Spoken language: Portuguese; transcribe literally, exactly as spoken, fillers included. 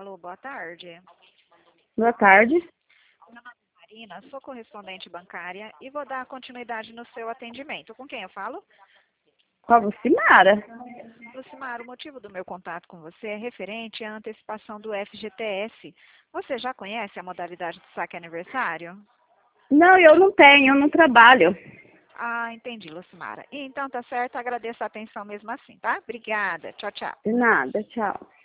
Alô, boa tarde. Boa tarde. Meu nome é Marina, sou correspondente bancária e vou dar continuidade no seu atendimento. Com quem eu falo? Com a Lucimara. Lucimar, o motivo do meu contato com você é referente à antecipação do F G T S. Você já conhece a modalidade de saque aniversário? Não, eu não tenho, eu não trabalho. Ah, entendi, Lucimara. Então tá certo, agradeço a atenção mesmo assim, tá? Obrigada. Tchau, tchau. De nada, tchau.